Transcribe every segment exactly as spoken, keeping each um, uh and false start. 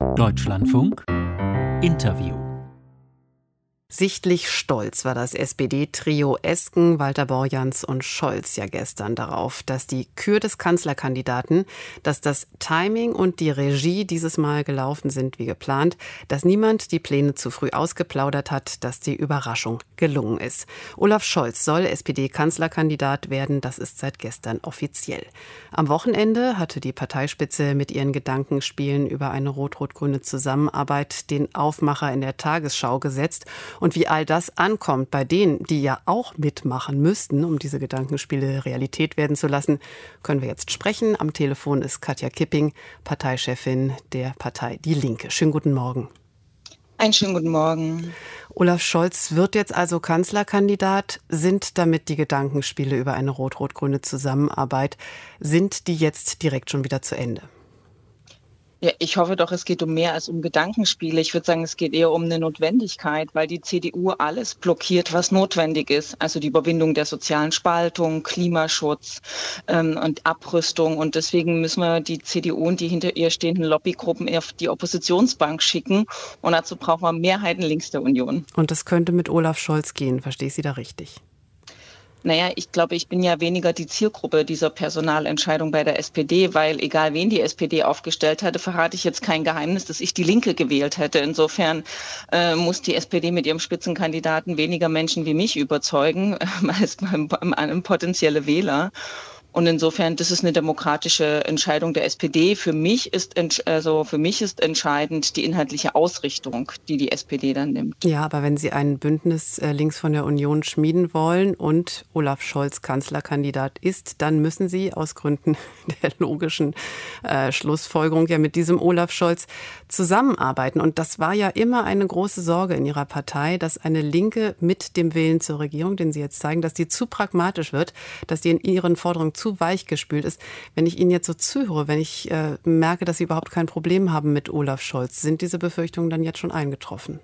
Deutschlandfunk Interview. Sichtlich stolz war das S P D-Trio Esken, Walter Borjans und Scholz ja gestern darauf, dass die Kür des Kanzlerkandidaten, dass das Timing und die Regie dieses Mal gelaufen sind wie geplant, dass niemand die Pläne zu früh ausgeplaudert hat, dass die Überraschung gelungen ist. Olaf Scholz soll S P D-Kanzlerkandidat werden, das ist seit gestern offiziell. Am Wochenende hatte die Parteispitze mit ihren Gedankenspielen über eine rot-rot-grüne Zusammenarbeit den Aufmacher in der Tagesschau gesetzt. Und wie all das ankommt bei denen, die ja auch mitmachen müssten, um diese Gedankenspiele Realität werden zu lassen, können wir jetzt sprechen. Am Telefon ist Katja Kipping, Parteichefin der Partei Die Linke. Schönen guten Morgen. Einen schönen guten Morgen. Olaf Scholz wird jetzt also Kanzlerkandidat. Sind damit die Gedankenspiele über eine rot-rot-grüne Zusammenarbeit, sind die jetzt direkt schon wieder zu Ende? Ja, ich hoffe doch, es geht um mehr als um Gedankenspiele. Ich würde sagen, es geht eher um eine Notwendigkeit, weil die C D U alles blockiert, was notwendig ist. Also die Überwindung der sozialen Spaltung, Klimaschutz ähm, und Abrüstung. Und deswegen müssen wir die C D U und die hinter ihr stehenden Lobbygruppen eher auf die Oppositionsbank schicken. Und dazu brauchen wir Mehrheiten links der Union. Und das könnte mit Olaf Scholz gehen, verstehe ich Sie da richtig? Naja, ich glaube, ich bin ja weniger die Zielgruppe dieser Personalentscheidung bei der S P D, weil egal wen die S P D aufgestellt hatte, verrate ich jetzt kein Geheimnis, dass ich die Linke gewählt hätte. Insofern äh, muss die S P D mit ihrem Spitzenkandidaten weniger Menschen wie mich überzeugen, äh, als ähm, potenzielle Wähler. Und insofern, das ist eine demokratische Entscheidung der S P D. Für mich ist, also für mich ist entscheidend die inhaltliche Ausrichtung, die die S P D dann nimmt. Ja, aber wenn Sie ein Bündnis links von der Union schmieden wollen und Olaf Scholz Kanzlerkandidat ist, dann müssen Sie aus Gründen der logischen äh, Schlussfolgerung ja mit diesem Olaf Scholz zusammenarbeiten. Und das war ja immer eine große Sorge in Ihrer Partei, dass eine Linke mit dem Willen zur Regierung, den Sie jetzt zeigen, dass die zu pragmatisch wird, dass die in ihren Forderungen zu weich gespült ist. Wenn ich Ihnen jetzt so zuhöre, wenn ich äh, merke, dass Sie überhaupt kein Problem haben mit Olaf Scholz, sind diese Befürchtungen dann jetzt schon eingetroffen?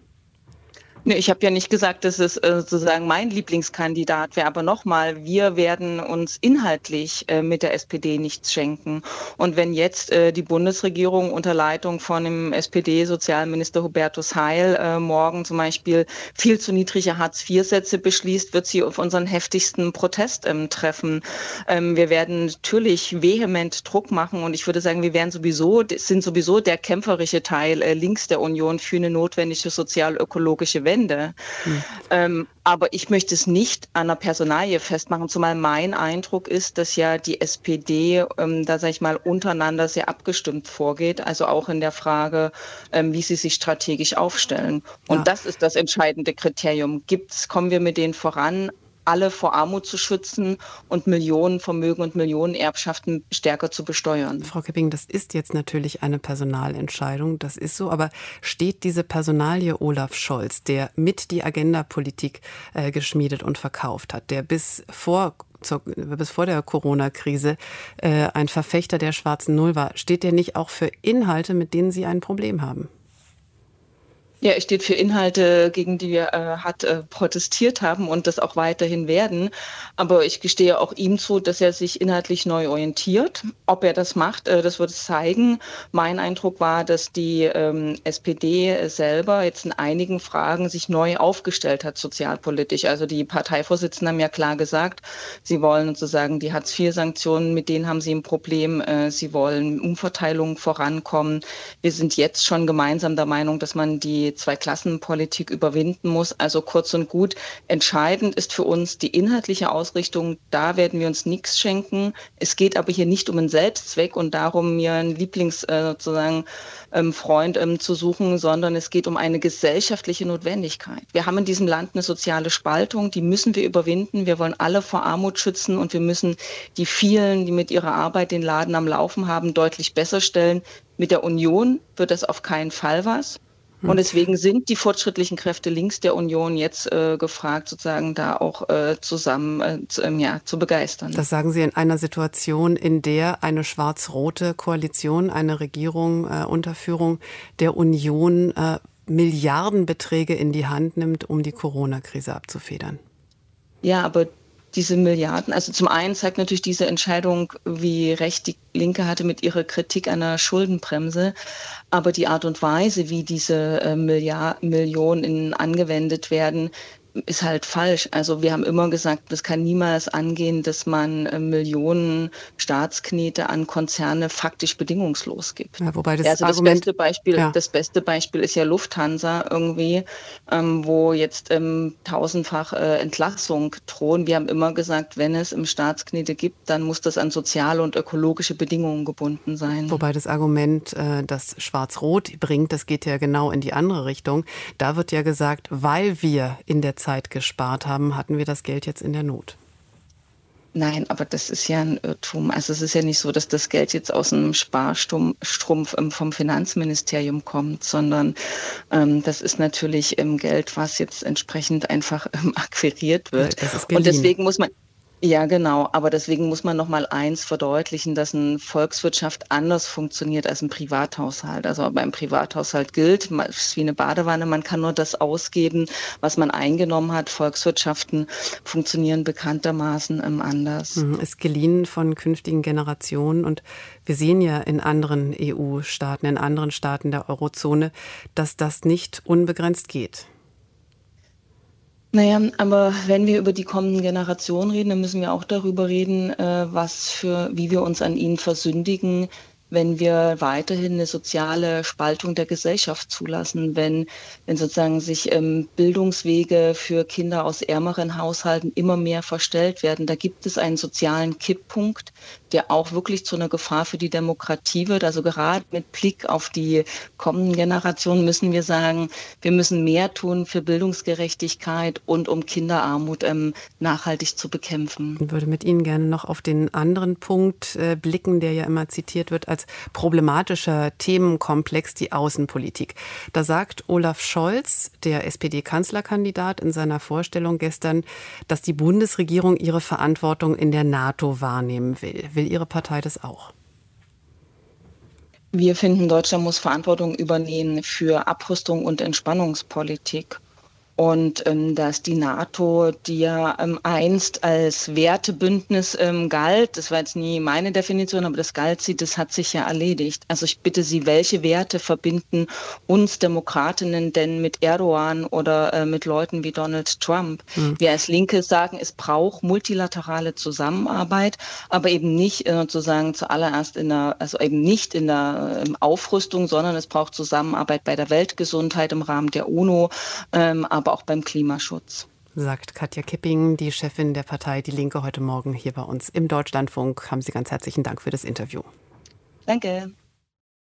Nee, ich habe ja nicht gesagt, dass es äh, sozusagen mein Lieblingskandidat wäre, aber nochmal, wir werden uns inhaltlich äh, mit der S P D nichts schenken. Und wenn jetzt äh, die Bundesregierung unter Leitung von dem S P D-Sozialminister Hubertus Heil äh, morgen zum Beispiel viel zu niedrige Hartz vier Sätze beschließt, wird sie auf unseren heftigsten Protest ähm, treffen. Ähm, wir werden natürlich vehement Druck machen und ich würde sagen, wir werden sowieso, sind sowieso der kämpferische Teil äh, links der Union für eine notwendige sozial-ökologische Wende. Hm. Ähm, aber ich möchte es nicht an einer Personalie festmachen, zumal mein Eindruck ist, dass ja die S P D ähm, da, sage ich mal, untereinander sehr abgestimmt vorgeht, also auch in der Frage, ähm, wie sie sich strategisch aufstellen. Und ja. Das ist das entscheidende Kriterium. Gibt's, kommen wir mit denen voran, alle vor Armut zu schützen und Millionenvermögen und Millionenerbschaften stärker zu besteuern. Frau Kipping, das ist jetzt natürlich eine Personalentscheidung, das ist so, aber steht diese Personalie Olaf Scholz, der mit die Agenda-Politik äh, geschmiedet und verkauft hat, der bis vor Zur, bis vor der Corona-Krise äh, ein Verfechter der schwarzen Null war, steht der nicht auch für Inhalte, mit denen Sie ein Problem haben? Ja, er steht für Inhalte, gegen die wir äh, hat äh, protestiert haben und das auch weiterhin werden. Aber ich gestehe auch ihm zu, dass er sich inhaltlich neu orientiert. Ob er das macht, äh, das wird es zeigen. Mein Eindruck war, dass die ähm, S P D selber jetzt in einigen Fragen sich neu aufgestellt hat, sozialpolitisch. Also die Parteivorsitzenden haben ja klar gesagt, sie wollen sozusagen die Hartz vier Sanktionen, mit denen haben sie ein Problem. Äh, sie wollen Umverteilung vorankommen. Wir sind jetzt schon gemeinsam der Meinung, dass man die Zweiklassenpolitik überwinden muss. Also kurz und gut, entscheidend ist für uns die inhaltliche Ausrichtung. Da werden wir uns nichts schenken. Es geht aber hier nicht um einen Selbstzweck und darum, mir einen Lieblings äh, sozusagen ähm, Freund ähm, zu suchen, sondern es geht um eine gesellschaftliche Notwendigkeit. Wir haben in diesem Land eine soziale Spaltung, die müssen wir überwinden. Wir wollen alle vor Armut schützen und wir müssen die vielen, die mit ihrer Arbeit den Laden am Laufen haben, deutlich besser stellen. Mit der Union wird das auf keinen Fall was. Und deswegen sind die fortschrittlichen Kräfte links der Union jetzt äh, gefragt, sozusagen da auch äh, zusammen äh, zu, ähm, ja, zu begeistern. Das sagen Sie in einer Situation, in der eine schwarz-rote Koalition, eine Regierung äh, unter Führung der Union äh, Milliardenbeträge in die Hand nimmt, um die Corona-Krise abzufedern. Ja, aber diese Milliarden, also zum einen zeigt natürlich diese Entscheidung, wie recht die Linke hatte mit ihrer Kritik einer Schuldenbremse, aber die Art und Weise, wie diese äh, Milliard- Millionen angewendet werden, ist halt falsch. Also wir haben immer gesagt, das kann niemals angehen, dass man äh, Millionen Staatsknete an Konzerne faktisch bedingungslos gibt. Ja, wobei das Ja, also das Argument, beste Beispiel, ja. das beste Beispiel ist ja Lufthansa irgendwie, ähm, wo jetzt ähm, tausendfach äh, Entlassung drohen. Wir haben immer gesagt, wenn es im Staatsknete gibt, dann muss das an soziale und ökologische Bedingungen gebunden sein. Wobei das Argument, äh, das Schwarz-Rot bringt, das geht ja genau in die andere Richtung. Da wird ja gesagt, weil wir in der Zeit gespart haben, hatten wir das Geld jetzt in der Not. Nein, aber das ist ja ein Irrtum. Also es ist ja nicht so, dass das Geld jetzt aus einem Sparstrumpf ähm, vom Finanzministerium kommt, sondern ähm, das ist natürlich ähm, Geld, was jetzt entsprechend einfach ähm, akquiriert wird. Das ist geliehen. Und deswegen muss man Ja, genau. Aber deswegen muss man noch mal eins verdeutlichen, dass eine Volkswirtschaft anders funktioniert als ein Privathaushalt. Also beim Privathaushalt gilt, es ist wie eine Badewanne, man kann nur das ausgeben, was man eingenommen hat. Volkswirtschaften funktionieren bekanntermaßen ähm, anders. Ist geliehen von künftigen Generationen. Und wir sehen ja in anderen E U-Staaten, in anderen Staaten der Eurozone, dass das nicht unbegrenzt geht. Naja, aber wenn wir über die kommenden Generationen reden, dann müssen wir auch darüber reden, äh, was für, wie wir uns an ihnen versündigen, wenn wir weiterhin eine soziale Spaltung der Gesellschaft zulassen, wenn, wenn sozusagen sich ähm, Bildungswege für Kinder aus ärmeren Haushalten immer mehr verstellt werden. Da gibt es einen sozialen Kipppunkt, der auch wirklich zu einer Gefahr für die Demokratie wird. Also gerade mit Blick auf die kommenden Generationen müssen wir sagen, wir müssen mehr tun für Bildungsgerechtigkeit und um Kinderarmut ähm, nachhaltig zu bekämpfen. Ich würde mit Ihnen gerne noch auf den anderen Punkt äh, blicken, der ja immer zitiert wird als problematischer Themenkomplex, die Außenpolitik. Da sagt Olaf Scholz, der S P D-Kanzlerkandidat, in seiner Vorstellung gestern, dass die Bundesregierung ihre Verantwortung in der NATO wahrnehmen will. Will Ihre Partei das auch? Wir finden, Deutschland muss Verantwortung übernehmen für Abrüstung und Entspannungspolitik. Und ähm, dass die NATO, die ja ähm, einst als Wertebündnis ähm, galt, das war jetzt nie meine Definition, aber das galt sie, das hat sich ja erledigt. Also ich bitte Sie, welche Werte verbinden uns Demokratinnen denn mit Erdogan oder äh, mit Leuten wie Donald Trump? Mhm. Wir als Linke sagen, es braucht multilaterale Zusammenarbeit, aber eben nicht äh, sozusagen zuallererst in der, also eben nicht in der äh, Aufrüstung, sondern es braucht Zusammenarbeit bei der Weltgesundheit im Rahmen der UNO, ähm, aber auch beim Klimaschutz. Sagt Katja Kipping, die Chefin der Partei Die Linke, heute Morgen hier bei uns im Deutschlandfunk. Haben Sie ganz herzlichen Dank für das Interview. Danke.